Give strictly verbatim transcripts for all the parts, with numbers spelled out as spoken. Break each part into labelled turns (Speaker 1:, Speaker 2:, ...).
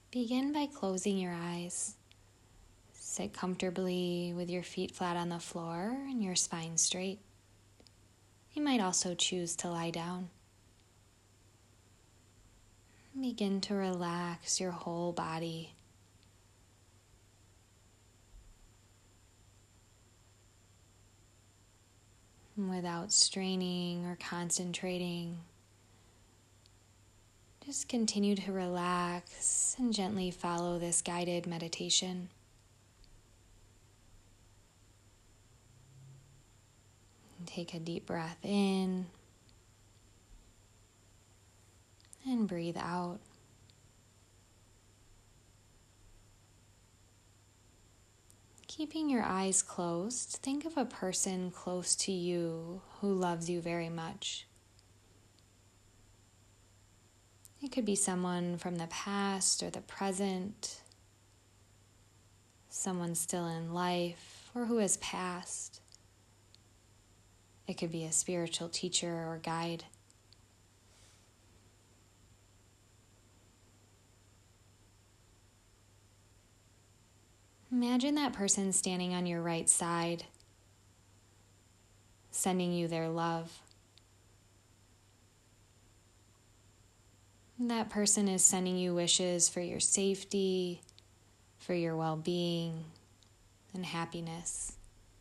Speaker 1: Begin by closing your eyes. Sit comfortably with your feet flat on the floor and your spine straight. You might also choose to lie down. Begin to relax your whole body. Without straining or concentrating, just continue to relax and gently follow this guided meditation. Take a deep breath in and breathe out. Keeping your eyes closed, think of a person close to you who loves you very much. It could be someone from the past or the present, someone still in life or who has passed. It could be a spiritual teacher or guide. Imagine that person standing on your right side, sending you their love. That person is sending you wishes for your safety, for your well-being, and happiness.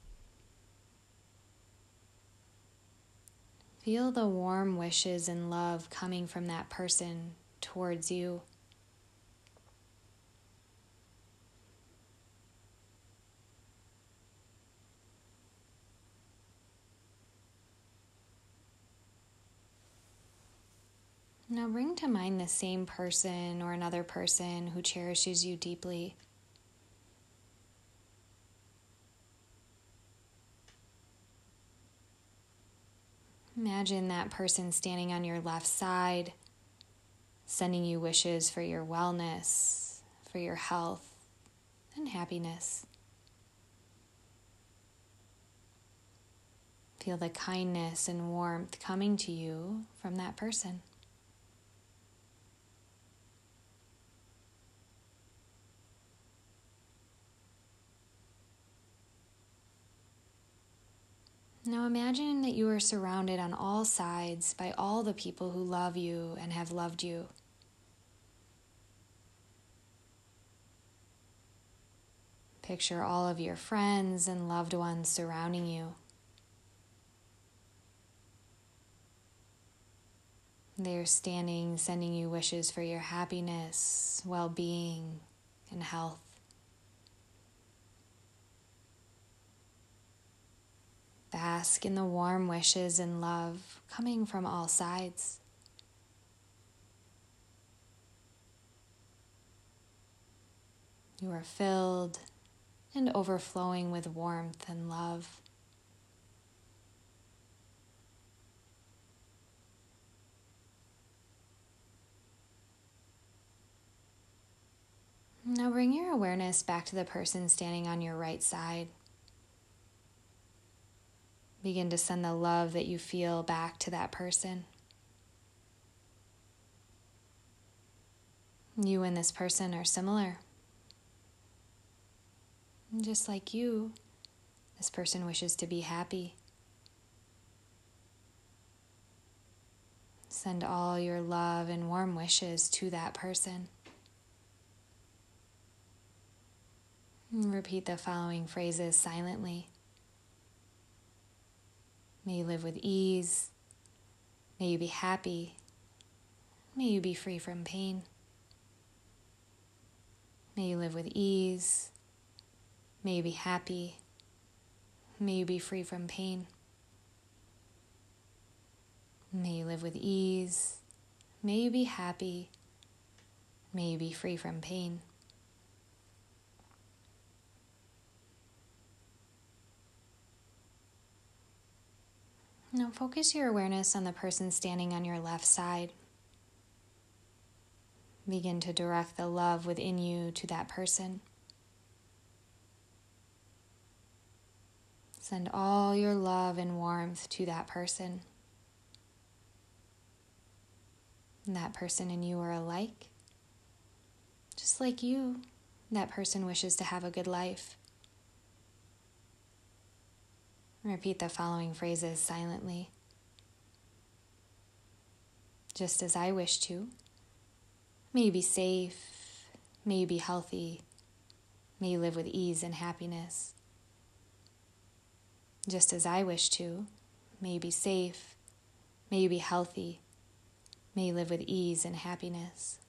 Speaker 1: Feel the warm wishes and love coming from that person towards you. Now bring to mind the same person or another person who cherishes you deeply. Imagine that person standing on your left side, sending you wishes for your wellness, for your health, and happiness. Feel the kindness and warmth coming to you from that person. Now imagine that you are surrounded on all sides by all the people who love you and have loved you. Picture all of your friends and loved ones surrounding you. They are standing, sending you wishes for your happiness, well-being, and health. Bask in the warm wishes and love coming from all sides. You are filled and overflowing with warmth and love. Now bring your awareness back to the person standing on your right side. Begin to send the love that you feel back to that person. You and this person are similar. And just like you, this person wishes to be happy. Send all your love and warm wishes to that person. And repeat the following phrases silently. May you live with ease. May you be happy. May you be free from pain. May you live with ease. May you be happy. May you be free from pain. May you live with ease. May you be happy. May you be free from pain. Now focus your awareness on the person standing on your left side. Begin to direct the love within you to that person. Send all your love and warmth to that person. And that person and you are alike. Just just like you, that person wishes to have a good life. Repeat the following phrases silently. Just as I wish to. May you be safe. May you be healthy. May you live with ease and happiness. Just as I wish to. May you be safe. May you be healthy. May you live with ease and happiness.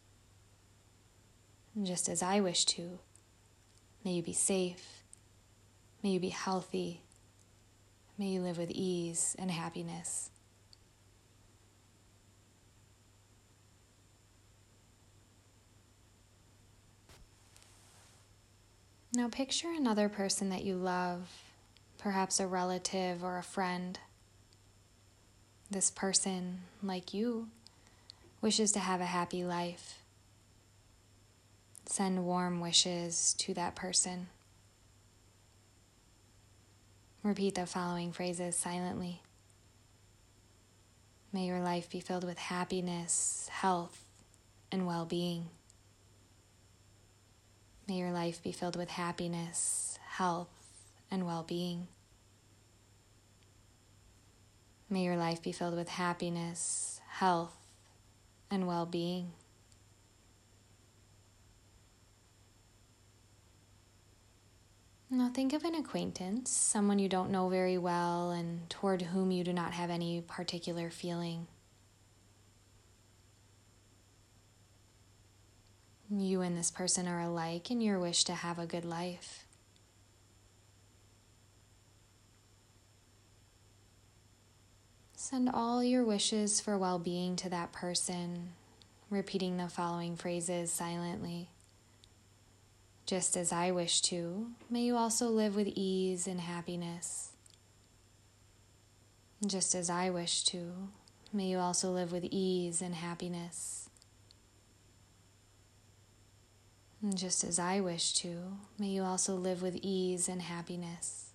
Speaker 1: Just as I wish to. May you be safe. May you be healthy. May you live with ease and happiness. Now picture another person that you love, perhaps a relative or a friend. This person, like you, wishes to have a happy life. Send warm wishes to that person. Repeat the following phrases silently. May your life be filled with happiness, health, and well-being. May your life be filled with happiness, health, and well-being. May your life be filled with happiness, health, and well-being. Now think of an acquaintance, someone you don't know very well and toward whom you do not have any particular feeling. You and this person are alike in your wish to have a good life. Send all your wishes for well-being to that person, repeating the following phrases silently. Just as I wish to, may you also live with ease and happiness. Just as I wish to, may you also live with ease and happiness. Just as I wish to, may you also live with ease and happiness.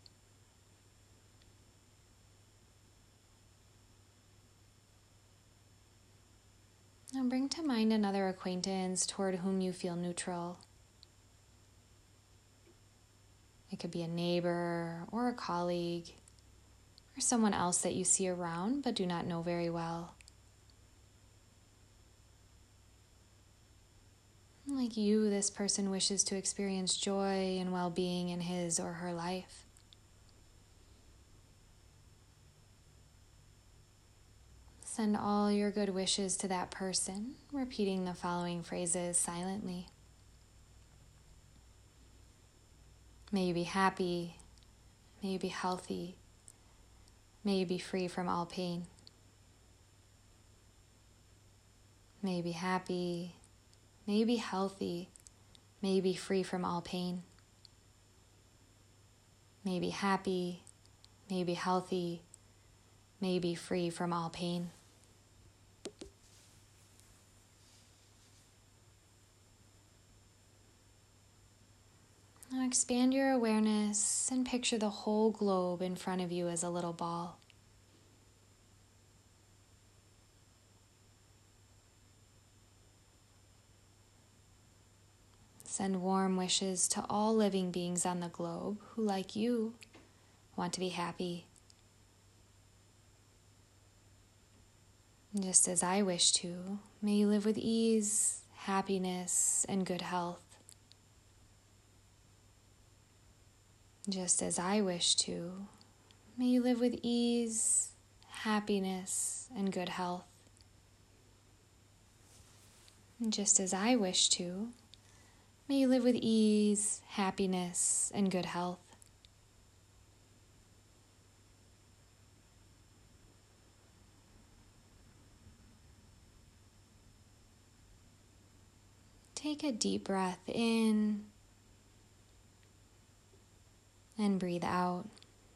Speaker 1: Now bring to mind another acquaintance toward whom you feel neutral. It could be a neighbor or a colleague or someone else that you see around but do not know very well. Like you, this person wishes to experience joy and well-being in his or her life. Send all your good wishes to that person, repeating the following phrases silently. May you be happy. May you be healthy. May you be free from all pain. May you be happy. May you be healthy. May you be free from all pain. May you be happy. May you be healthy. May you be free from all pain. Now expand your awareness and picture the whole globe in front of you as a little ball. Send warm wishes to all living beings on the globe who, like you, want to be happy. Just as I wish to, may you live with ease, happiness, and good health. Just as I wish to, may you live with ease, happiness, and good health. Just as I wish to, may you live with ease, happiness, and good health. Take a deep breath in and breathe out.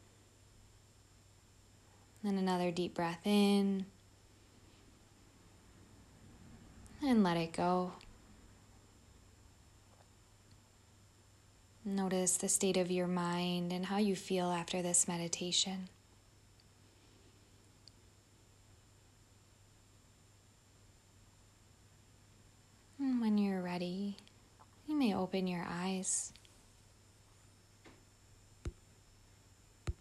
Speaker 1: Then another deep breath in and let it go. Notice the state of your mind and how you feel after this meditation. And when you're ready, open your eyes.